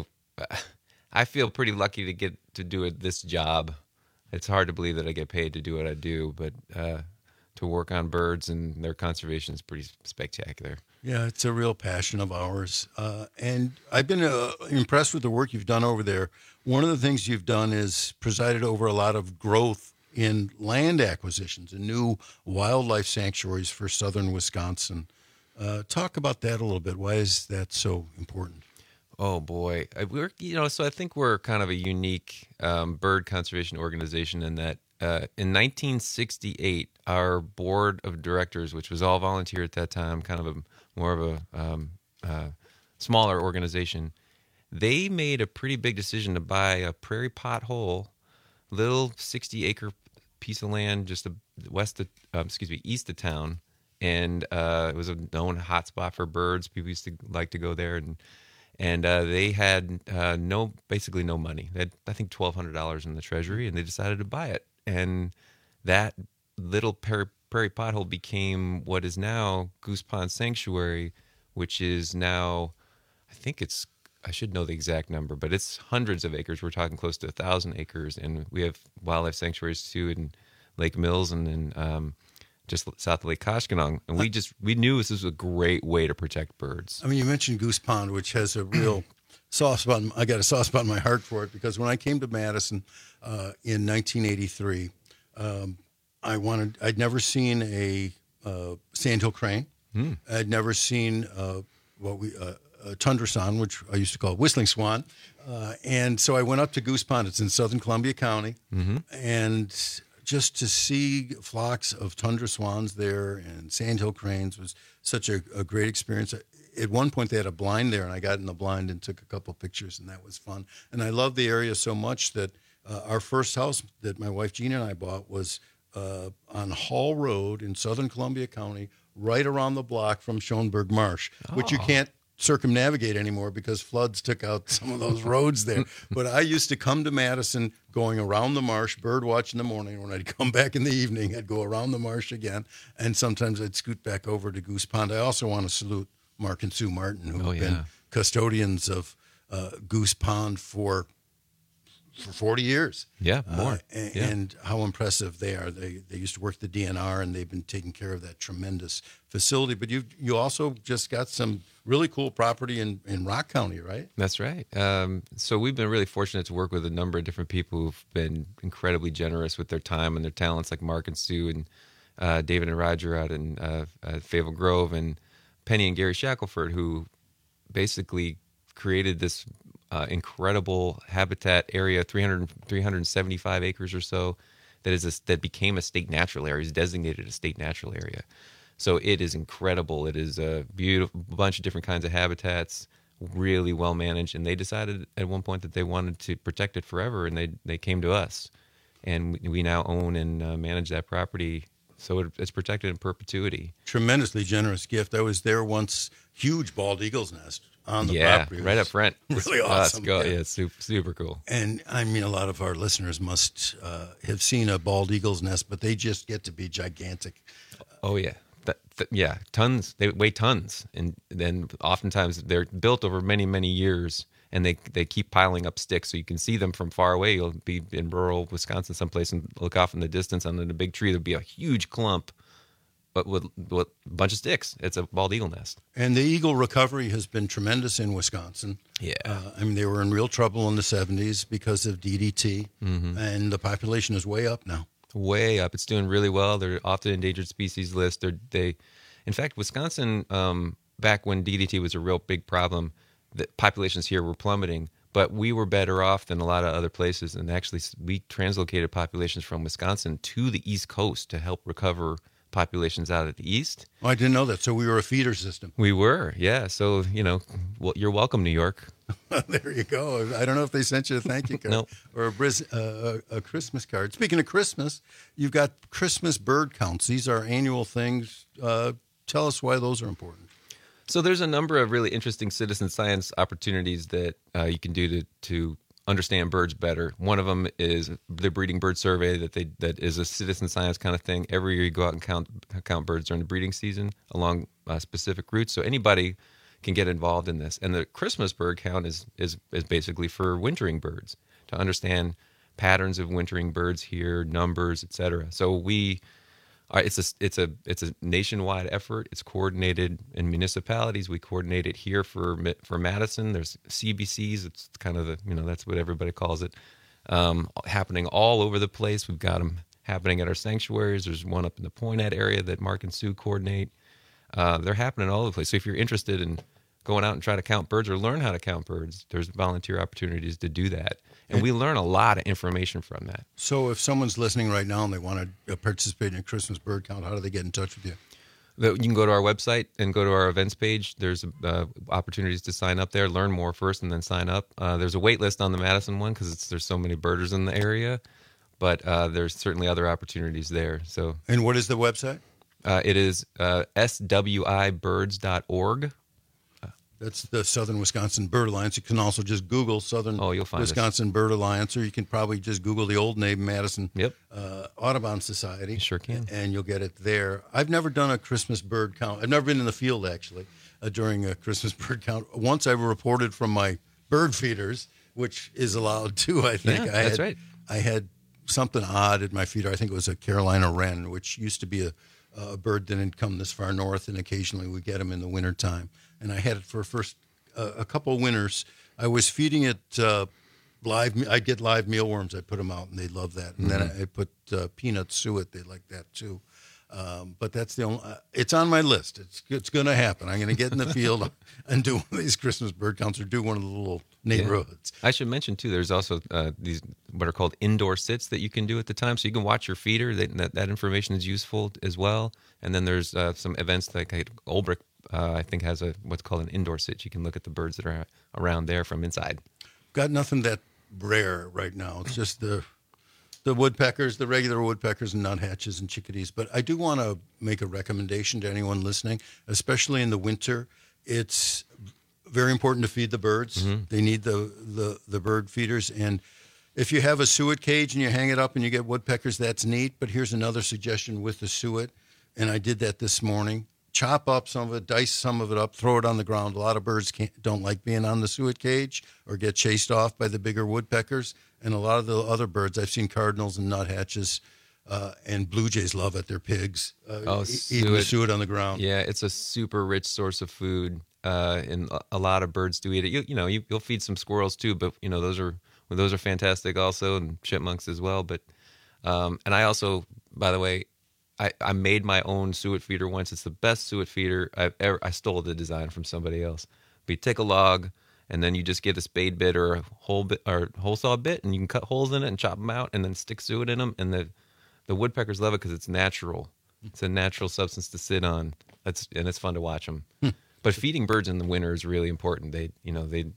I feel pretty lucky to get to do this job. It's hard to believe that I get paid to do what I do, but to work on birds and their conservation is pretty spectacular. Yeah, it's a real passion of ours. And I've been impressed with the work you've done over there. One of the things you've done is presided over a lot of growth in land acquisitions and new wildlife sanctuaries for southern Wisconsin. Talk about that a little bit. Why is that so important? Oh boy, so I think we're kind of a unique bird conservation organization in that in 1968, our board of directors, which was all volunteer at that time, kind of more of a smaller organization, they made a pretty big decision to buy a prairie pothole, little 60-acre piece of land just east of town, and it was a known hotspot for birds. People used to like to go there, and they had basically no money. They had, I think, $1,200 in the treasury, and they decided to buy it. And that little prairie pothole became what is now Goose Pond Sanctuary, which is now, I should know the exact number, but it's hundreds of acres. We're talking close to 1,000 acres. And we have wildlife sanctuaries too in Lake Mills and then just south of Lake Koshkonong. And we knew this was a great way to protect birds. I mean, you mentioned Goose Pond, which has a real soft spot. I got a soft spot in my heart for it because when I came to Madison in 1983, I'd never seen a sandhill crane. I'd never seen a tundra swan, which I used to call whistling swan. And so I went up to Goose Pond. It's in southern Columbia County. And just to see flocks of tundra swans there and sandhill cranes was such a great experience. At one point, they had a blind there, and I got in the blind and took a couple pictures, and that was fun. And I love the area so much that our first house that my wife Gina and I bought was on Hall Road in southern Columbia County, right around the block from Schoenberg Marsh, which you can't circumnavigate anymore because floods took out some of those roads there. But I used to come to Madison going around the marsh, bird watch in the morning. When I'd come back in the evening, I'd go around the marsh again, and sometimes I'd scoot back over to Goose Pond. I also want to salute Mark and Sue Martin, who have been custodians of Goose Pond for 40 years. Yeah, more. And how impressive they are. They used to work the DNR, and they've been taking care of that tremendous facility. But you also just got some really cool property in Rock County, right? That's right. So we've been really fortunate to work with a number of different people who've been incredibly generous with their time and their talents, like Mark and Sue and David and Roger out in Fayetteville Grove, and Penny and Gary Shackelford, who basically created this incredible habitat area, 375 acres or so, that became a state natural area, is designated a state natural area. So it is incredible. It is a beautiful bunch of different kinds of habitats, really well managed. And they decided at one point that they wanted to protect it forever, and they came to us. and we now own and manage that property. So it's protected in perpetuity. Tremendously generous gift. I was there once. Huge bald eagle's nest on the property. Right up front. Really awesome. Yeah, it's super cool. And I mean, a lot of our listeners must have seen a bald eagle's nest, but they just get to be gigantic. Oh yeah, yeah, tons. They weigh tons, and then oftentimes they're built over many years, and they keep piling up sticks, so you can see them from far away. You'll be in rural Wisconsin someplace and look off in the distance, and in a big tree there'll be a huge clump, but with a bunch of sticks. It's a bald eagle nest. And the eagle recovery has been tremendous in Wisconsin. Yeah. I mean, they were in real trouble in the 70s because of DDT, and the population is way up now. Way up. It's doing really well. They're off the endangered species list. In fact, Wisconsin, back when DDT was a real big problem, the populations here were plummeting, but we were better off than a lot of other places. And actually, we translocated populations from Wisconsin to the East Coast to help recover populations out of the East. Oh, I didn't know that. So we were a feeder system. We were, yeah. So, well, you're welcome, New York. There you go. I don't know if they sent you a thank you card No. or a Christmas card. Speaking of Christmas, you've got Christmas bird counts. These are annual things. Tell us why those are important. So there's a number of really interesting citizen science opportunities that you can do to understand birds better. One of them is the breeding bird survey that is a citizen science kind of thing. Every year you go out and count birds during the breeding season along specific routes. So anybody can get involved in this. And the Christmas bird count is basically for wintering birds, to understand patterns of wintering birds here, numbers, etc. So it's a nationwide effort. It's coordinated in municipalities. We coordinate it here for Madison. There's CBCs. It's kind of that's what everybody calls it. Happening all over the place. We've got them happening at our sanctuaries. There's one up in the Poinette area that Mark and Sue coordinate. They're happening all over the place. So if you're interested in going out and try to count birds or learn how to count birds, there's volunteer opportunities to do that. And we learn a lot of information from that. So if someone's listening right now and they want to participate in a Christmas bird count, how do they get in touch with you? You can go to our website and go to our events page. There's opportunities to sign up there, learn more first, and then sign up. There's a wait list on the Madison one because there's so many birders in the area, but there's certainly other opportunities there. So, and what is the website? It is swibirds.org. That's the Southern Wisconsin Bird Alliance. You can also just Google Southern you'll find Wisconsin Bird Alliance, or you can probably just Google the old name, Madison Audubon Society. You sure can. And you'll get it there. I've never done a Christmas bird count. I've never been in the field, actually, during a Christmas bird count. Once I reported from my bird feeders, which is allowed too, I think. Yeah, that's right. I had something odd at my feeder. I think it was a Carolina wren, which used to be a bird that didn't come this far north, and occasionally we get them in the wintertime. And I had it for a couple of winters. I was feeding it live. I'd get live mealworms. I put them out, and they love that. And then I put peanut suet. They like that too. But that's the only. It's on my list. It's going to happen. I'm going to get in the field and do one of these Christmas bird counts, or do one of the little neighborhoods. Yeah. I should mention too. There's also these what are called indoor sits that you can do at the time, so you can watch your feeder. That information is useful as well. And then there's some events like Olbrich. I think has what's called an indoor sit. You can look at the birds that are around there from inside. Got nothing that rare right now. It's just the woodpeckers, the regular woodpeckers and nuthatches and chickadees. But I do want to make a recommendation to anyone listening, especially in the winter. It's very important to feed the birds. Mm-hmm. They need the bird feeders. And if you have a suet cage and you hang it up and you get woodpeckers, that's neat. But here's another suggestion with the suet, and I did that this morning. Chop up some of it, dice some of it up, throw it on the ground. A lot of birds don't like being on the suet cage or get chased off by the bigger woodpeckers. And a lot of the other birds, I've seen cardinals and nuthatches and blue jays love it. They're pigs eating the suet on the ground. Yeah, it's a super rich source of food, and a lot of birds do eat it. You'll feed some squirrels too, but those are fantastic also, and chipmunks as well. But and I also, by the way, I made my own suet feeder once. It's the best suet feeder I've ever. I stole the design from somebody else. But you take a log, and then you just get a spade bit or a hole saw bit, and you can cut holes in it and chop them out, and then stick suet in them. And the woodpeckers love it because it's natural. It's a natural substance to sit on. And it's fun to watch them. But feeding birds in the winter is really important.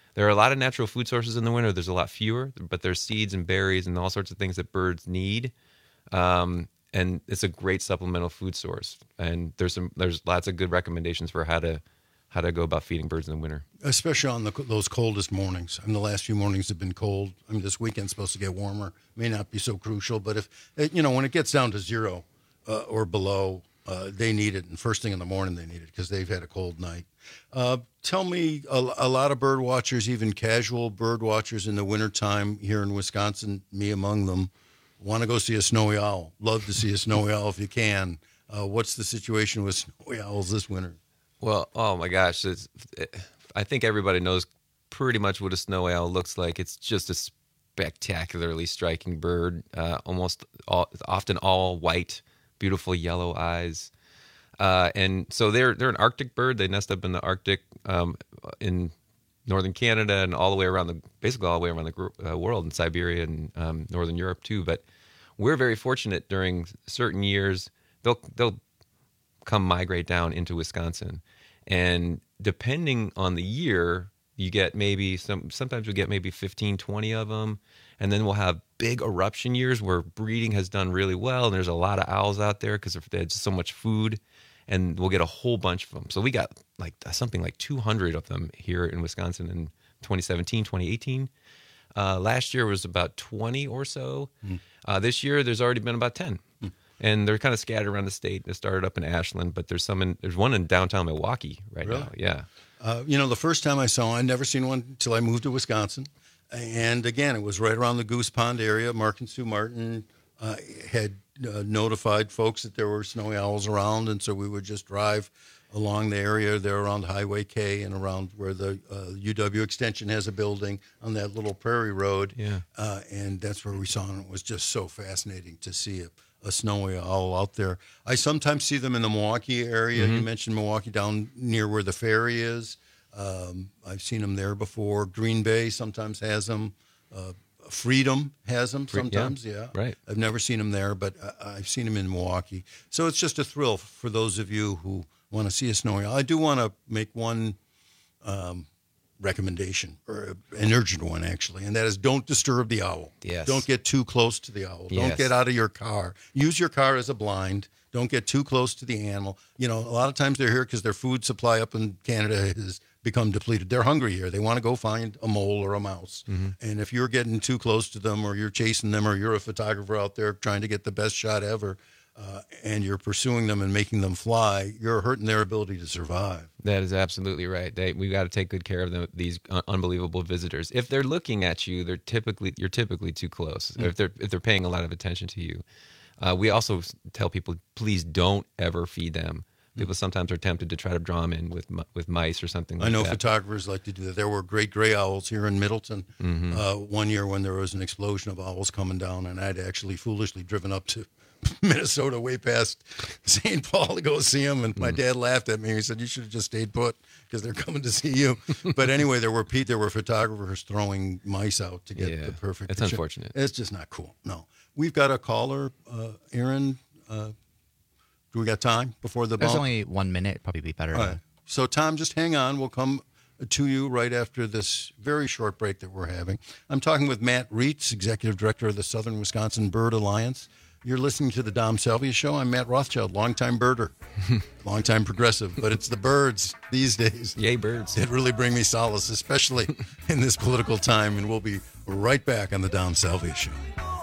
There are a lot of natural food sources in the winter. There's a lot fewer, but there's seeds and berries and all sorts of things that birds need. And it's a great supplemental food source. And there's lots of good recommendations for how to go about feeding birds in the winter. Especially on those coldest mornings. I mean, the last few mornings have been cold. I mean, this weekend's supposed to get warmer. May not be so crucial, but if when it gets down to 0 or below, they need it. And first thing in the morning, they need it because they've had a cold night. Tell me, a lot of bird watchers, even casual bird watchers in the wintertime here in Wisconsin, me among them, want to go see a snowy owl. Love to see a snowy owl if you can. What's the situation with snowy owls this winter? Well, oh my gosh, I think everybody knows pretty much what a snowy owl looks like. It's just a spectacularly striking bird, often all white, beautiful yellow eyes. And so they're an Arctic bird. They nest up in the Arctic in northern Canada and basically all the way around the world, in Siberia and northern Europe too. But we're very fortunate during certain years. They'll come migrate down into Wisconsin, and depending on the year, you get sometimes we get maybe 15, 20 of them, and then we'll have big eruption years where breeding has done really well, and there's a lot of owls out there because there's so much food, and we'll get a whole bunch of them. So we got something like 200 of them here in Wisconsin in 2017, 2018. Last year was about 20 or so. This year, there's already been about 10. And they're kind of scattered around the state. They started up in Ashland, but there's one in downtown Milwaukee right now. Yeah. The first time I saw one, I'd never seen one until I moved to Wisconsin. And again, it was right around the Goose Pond area. Mark and Sue Martin had notified folks that there were snowy owls around. And so we would just drive along the area there around Highway K and around where the UW Extension has a building on that little prairie road. Yeah. And that's where we saw them. It was just so fascinating to see a snowy owl out there. I sometimes see them in the Milwaukee area. Mm-hmm. You mentioned Milwaukee, down near where the ferry is. I've seen them there before. Green Bay sometimes has them. Freedom has them sometimes, yeah. Right. I've never seen them there, but I've seen them in Milwaukee. So it's just a thrill for those of you who want to see a snowy owl. I do want to make one recommendation, or an urgent one actually, and that is don't disturb the owl. Yes. Don't get too close to the owl. Yes. Don't get out of your car. Use your car as a blind. Don't get too close to the animal. A lot of times they're here because their food supply up in Canada has become depleted. They're hungry here. They want to go find a mole or a mouse. Mm-hmm. And if you're getting too close to them, or you're chasing them, or you're a photographer out there trying to get the best shot ever, and you're pursuing them and making them fly, you're hurting their ability to survive. That is absolutely right. We got to take good care of them, these unbelievable visitors. If they're looking at you, you're typically too close. Mm. If they're paying a lot of attention to you, we also tell people, please don't ever feed them. People sometimes are tempted to try to draw them in with mice or something like that. I know photographers like to do that. There were great gray owls here in Middleton one year when there was an explosion of owls coming down, and I'd actually foolishly driven up to Minnesota way past St. Paul to go see them, and my dad laughed at me. He said, "You should have just stayed put because they're coming to see you." But anyway, there were photographers throwing mice out to get the perfect It's picture. unfortunate. It's just not cool. No. We've got a caller, Aaron. Do we got time before the There's bump? only 1 minute. It'd probably be better. All right. So, Tom, just hang on. We'll come to you right after this very short break that we're having. I'm talking with Matt Reitz, Executive Director of the Southern Wisconsin Bird Alliance. You're listening to the Dom Salvia Show. I'm Matt Rothschild, longtime birder, longtime progressive, but it's the birds these days. Yay, birds. That really bring me solace, especially in this political time. And we'll be right back on the Dom Salvia Show.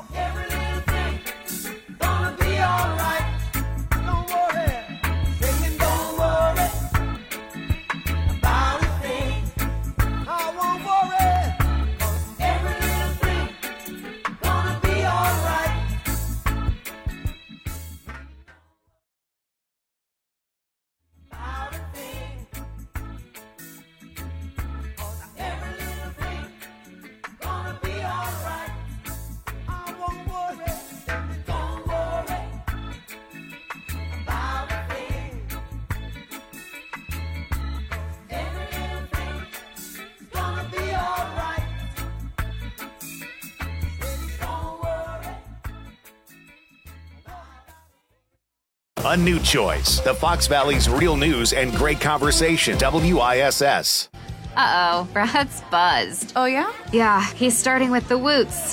A new choice. The Fox Valley's real news and great conversation. WISS. Uh-oh, Brad's buzzed. Oh, yeah? Yeah, he's starting with the woots.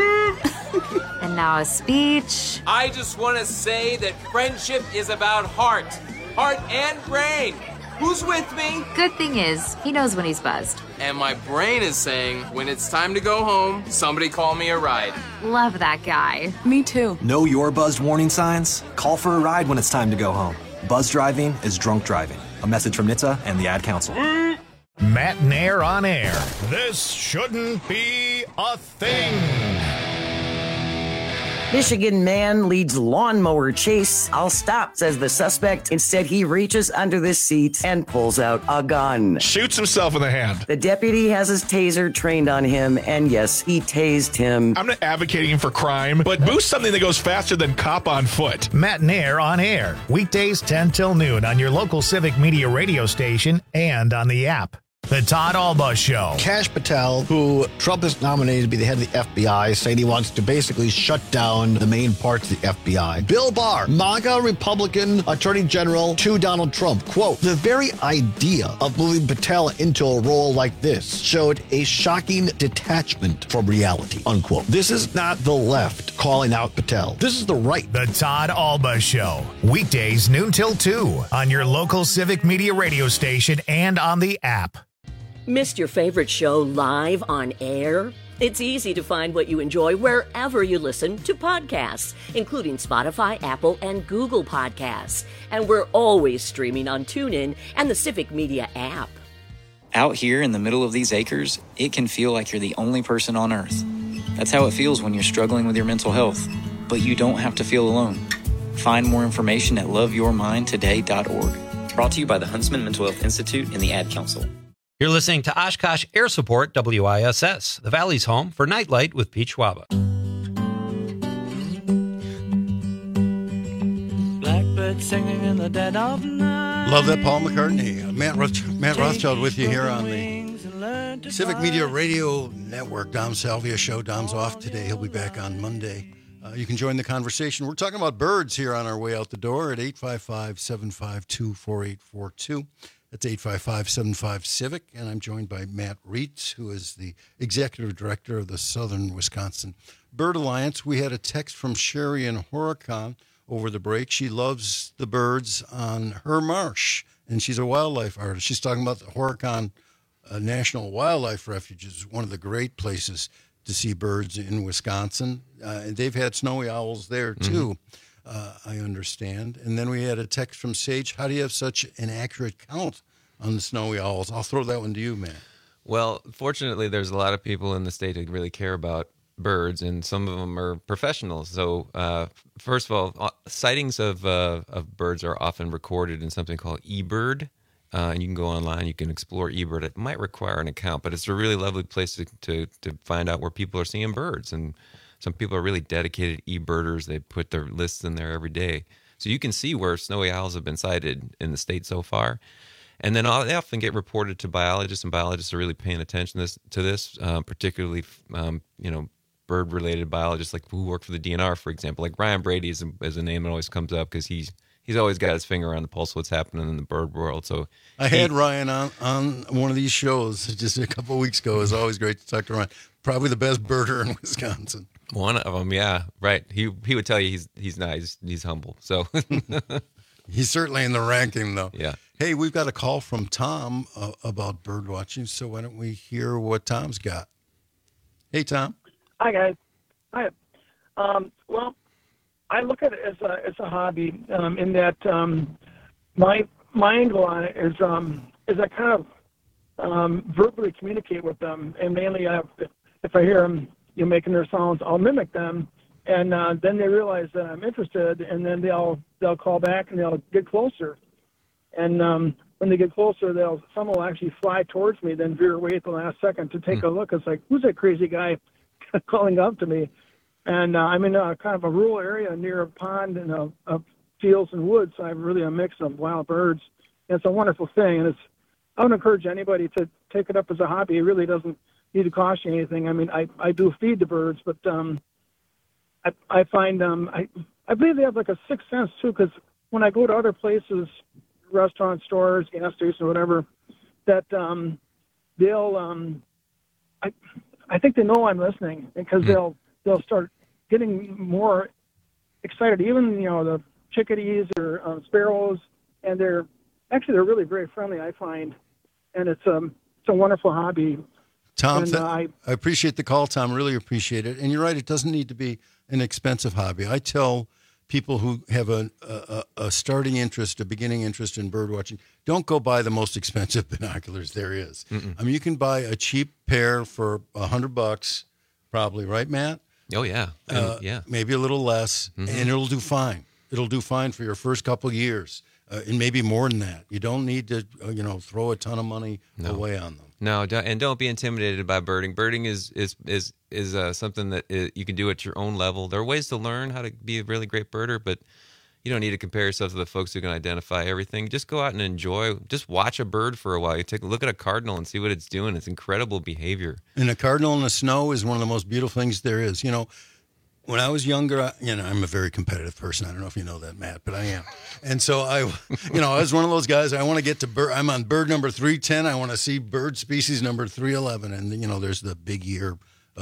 And now a speech. I just want to say that friendship is about heart and brain. Who's with me? Good thing is, he knows when he's buzzed. And my brain is saying, when it's time to go home, somebody call me a ride. Love that guy. Me too. Know your buzzed warning signs? Call for a ride when it's time to go home. Buzz driving is drunk driving. A message from NHTSA and the Ad Council. Matt Nair on air. This shouldn't be a thing. Michigan man leads lawnmower chase. I'll stop, says the suspect. Instead, he reaches under the seat and pulls out a gun. Shoots himself in the hand. The deputy has his taser trained on him, and yes, he tased him. I'm not advocating for crime, but boost something that goes faster than cop on foot. Matt Nair on air. Weekdays 10 till noon on your local Civic Media radio station and on the app. The Todd Alba Show. Kash Patel, who Trump has nominated to be the head of the FBI, saying he wants to basically shut down the main parts of the FBI. Bill Barr, MAGA Republican Attorney General to Donald Trump. Quote, the very idea of moving Patel into a role like this showed a shocking detachment from reality, unquote. This is not the left calling out Patel. This is the right. The Todd Alba Show. Weekdays noon till 2 on your local Civic Media radio station and on the app. Missed your favorite show live on air? It's easy to find what you enjoy wherever you listen to podcasts, including Spotify, Apple, and Google Podcasts. And we're always streaming on TuneIn and the Civic Media app. Out here in the middle of these acres, it can feel like you're the only person on Earth. That's how it feels when you're struggling with your mental health. But you don't have to feel alone. Find more information at loveyourmindtoday.org. Brought to you by the Huntsman Mental Health Institute and the Ad Council. You're listening to Oshkosh Air Support WISS, the Valley's home for Nightlight with Pete Schwaba. Blackbird singing in the dead of night. Love that, Paul McCartney. Matt Rothschild with you here on the Civic Media Radio Network. Dom Salvia Show. Dom's off today. He'll be back on Monday. You can join the conversation. We're talking about birds here on our way out the door at 855-752-4842. That's 855-75-CIVIC, and I'm joined by Matt Reitz, who is the executive director of the Southern Wisconsin Bird Alliance. We had a text from Sherry in Horicon over the break. She loves the birds on her marsh, and she's a wildlife artist. She's talking about the Horicon National Wildlife Refuge, is one of the great places to see birds in Wisconsin. And they've had snowy owls there, too. I understand. And then we had a text from Sage. How do you have such an accurate count on the snowy owls? I'll throw that one to you, man. Well, fortunately, there's a lot of people in the state who really care about birds, and some of them are professionals. So, first of all, sightings of birds are often recorded in something called eBird. And you can go online, you can explore eBird. It might require an account, but it's a really lovely place to find out where people are seeing birds. And some people are really dedicated eBirders. They put their lists in there every day. So you can see where snowy owls have been sighted in the state so far. And then they often get reported to biologists, and biologists are really paying attention to this, particularly, bird-related biologists like who work for the DNR, for example. Like Ryan Brady is a name that always comes up because he's always got his finger on the pulse of what's happening in the bird world. So I had Ryan on one of these shows just a couple of weeks ago. It was always great to talk to Ryan. Probably the best birder in Wisconsin. One of them, yeah, right. He would tell you he's nice, he's humble. So he's certainly in the ranking, though. Yeah. Hey, we've got a call from Tom about bird watching. So why don't we hear what Tom's got? Hey, Tom. Hi, guys. Hi. Well, I look at it as a hobby in that my angle on it is I kind of verbally communicate with them, and mainly if I hear them making their sounds, I'll mimic them, and then they realize that I'm interested, and then they'll call back and they'll get closer, and when they get closer, some will actually fly towards me, then veer away at the last second to take a look. It's like, who's that crazy guy calling up to me? And I'm in a kind of a rural area near a pond and fields and woods. So I have really a mix of wild birds. And it's a wonderful thing. And I would encourage anybody to take it up as a hobby. It really doesn't need to cost you anything. I mean, I do feed the birds, but I find I believe they have like a sixth sense too, because when I go to other places, restaurant stores, gas stations, whatever, that they'll I think they know I'm listening, because they'll start getting more excited. Even the chickadees or sparrows, and they're really very friendly, I find, and it's a wonderful hobby. Tom, and, I appreciate the call, Tom. Really appreciate it. And you're right; it doesn't need to be an expensive hobby. I tell people who have a starting interest, a beginning interest in bird watching, don't go buy the most expensive binoculars there is. I mean, you can buy a cheap pair for $100, probably, right, Matt? Oh yeah, yeah, maybe a little less, and it'll do fine. It'll do fine for your first couple years, and maybe more than that. You don't need to, throw a ton of money away on them. No, and don't be intimidated by birding. Birding is something that you can do at your own level. There are ways to learn how to be a really great birder, but you don't need to compare yourself to the folks who can identify everything. Just go out and enjoy. Just watch a bird for a while. You take a look at a cardinal and see what it's doing. It's incredible behavior. And a cardinal in the snow is one of the most beautiful things there is. When I was younger, I'm a very competitive person. I don't know if you know that, Matt, but I am. And so I was one of those guys. I want to get to bird. I'm on bird number 310. I want to see bird species number 311. And there's the Big Year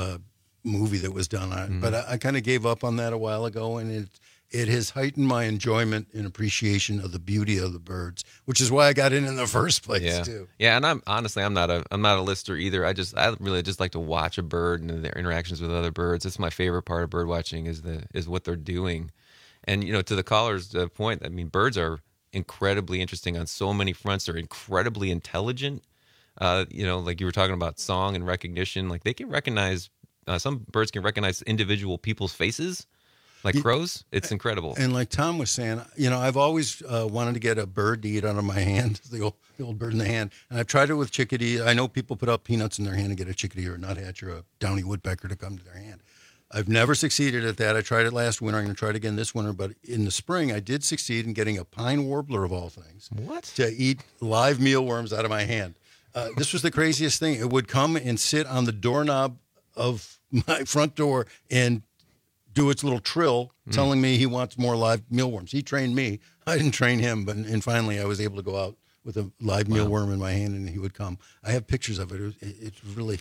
movie that was done on it. But I kind of gave up on that a while ago, and it has heightened my enjoyment and appreciation of the beauty of the birds, which is why I got in the first place too. Yeah, and I'm not a lister either. I really just like to watch a bird and their interactions with other birds. That's my favorite part of bird watching is what they're doing. And to the caller's point, I mean, birds are incredibly interesting on so many fronts. They're incredibly intelligent. Like you were talking about song and recognition. Like they can recognize some birds can recognize individual people's faces. Like crows, it's incredible. And like Tom was saying, I've always wanted to get a bird to eat out of my hand, the old bird in the hand. And I've tried it with chickadee. I know people put up peanuts in their hand and get a chickadee or a nuthatch or a downy woodpecker to come to their hand. I've never succeeded at that. I tried it last winter. I'm going to try it again this winter. But in the spring, I did succeed in getting a pine warbler, of all things, to eat live mealworms out of my hand. This was the craziest thing. It would come and sit on the doorknob of my front door and do its little trill telling me he wants more live mealworms. He trained me. I didn't train him, and finally I was able to go out with a live mealworm in my hand, and he would come. I have pictures of it. It's really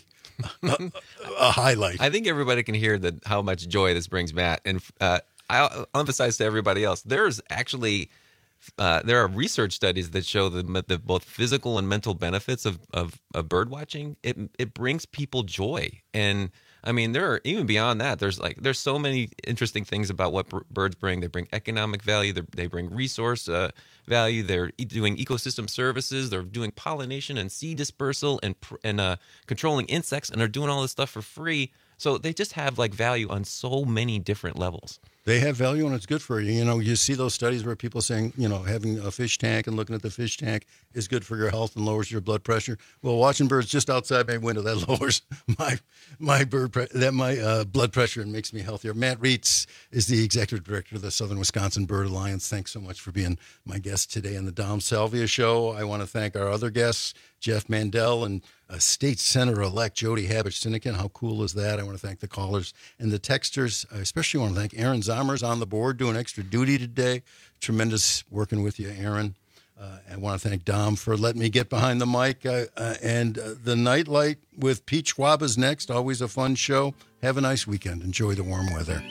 a highlight. I think everybody can hear how much joy this brings Matt. And I'll emphasize to everybody else, there's actually there are research studies that show the both physical and mental benefits of bird watching. It brings people joy. And I mean, there are even beyond that. There's so many interesting things about what birds bring. They bring economic value. They bring resource value. They're doing ecosystem services. They're doing pollination and seed dispersal and controlling insects, and they're doing all this stuff for free. So they just have value on so many different levels. They have value, and it's good for you. You see those studies where people saying, having a fish tank and looking at the fish tank is good for your health and lowers your blood pressure. Well, watching birds just outside my window, that lowers my blood pressure and makes me healthier. Matt Reitz is the executive director of the Southern Wisconsin Bird Alliance. Thanks so much for being my guest today on the Dom Salvia Show. I want to thank our other guests, Jeff Mandel and State Senator-elect Jody Habich-Sinekin. How cool is that? I want to thank the callers and the texters. I especially want to thank Aaron Zommers on the board doing extra duty today. Tremendous working with you, Aaron. I want to thank Dom for letting me get behind the mic. And the Nightlight with Pete Schwaba's next. Always a fun show. Have a nice weekend. Enjoy the warm weather.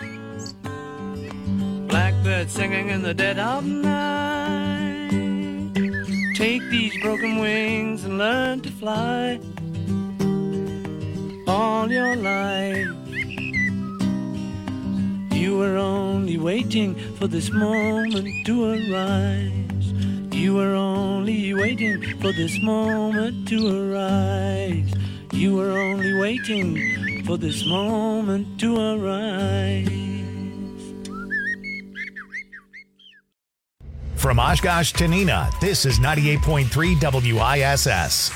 Blackbird singing in the dead of night. Take these broken wings and learn to fly. All your life you were only waiting for this moment to arise. You were only waiting for this moment to arise. You were only waiting for this moment to arise. From Oshkosh to Neenah, this is 98.3 WISS.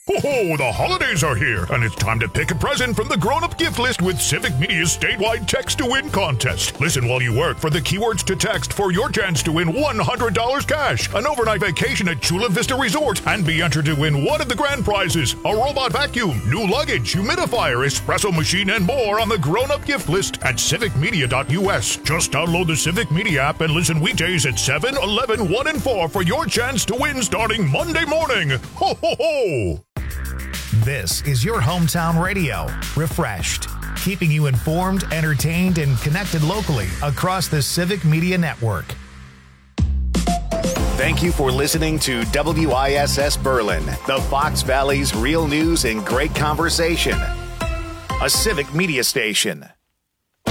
Ho-ho, the holidays are here, and it's time to pick a present from the grown-up gift list with Civic Media's statewide text-to-win contest. Listen while you work for the keywords to text for your chance to win $100 cash, an overnight vacation at Chula Vista Resort, and be entered to win one of the grand prizes, a robot vacuum, new luggage, humidifier, espresso machine, and more on the grown-up gift list at civicmedia.us. Just download the Civic Media app and listen weekdays at 7, 11, 1, and 4 for your chance to win starting Monday morning. Ho, ho, ho! This is your hometown radio, Refreshed, keeping you informed, entertained, and connected locally across the Civic Media Network. Thank you for listening to WISS Berlin, the Fox Valley's real news and great conversation. A Civic Media station.